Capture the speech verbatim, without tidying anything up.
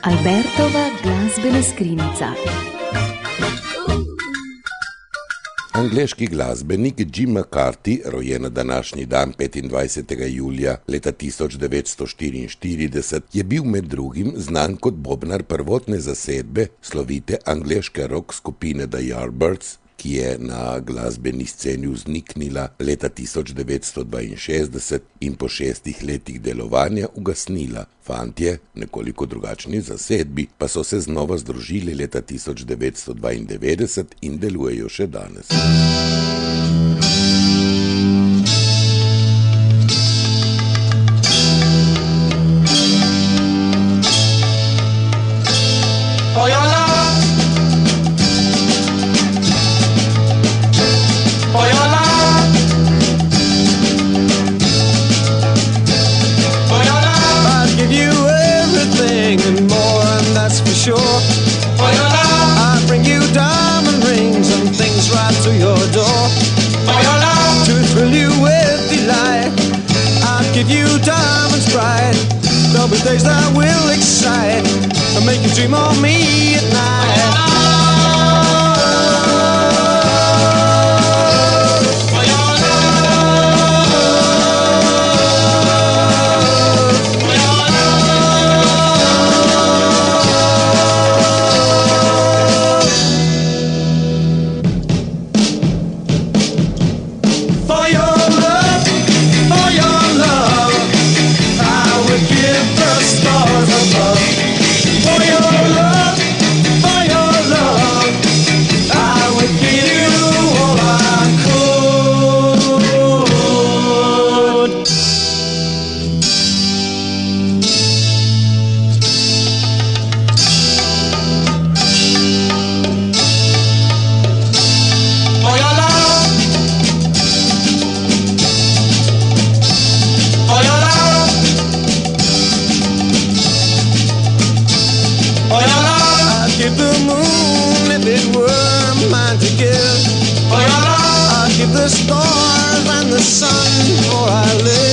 Albertova glasbena skrinjica. Angleški glasbenik Jim McCarthy, rojen na današnji dan petindvajsetega julija leta tisoč devetsto štiriinštirideset, je bil med drugim znan kot bobnar prvotne zasedbe slovite angleške rock skupine The Yardbirds, ki je na glasbeni sceni vzniknila leta tisoč devetsto dvainšestdeset in po šestih letih delovanja ugasnila. Fantje, nekoliko drugačni zasedbi, pa so se znova združili leta tisoč devetsto dvaindevetdeset in delujejo še danes. Sure. For your love, I bring you diamond rings and things right to your door. For your love, to thrill you with delight, I'll give you diamonds bright. There'll be days that will excite and make you dream of me at night. Give the moon if it were mine to give. For your love, I'd give the stars and the sun before I live.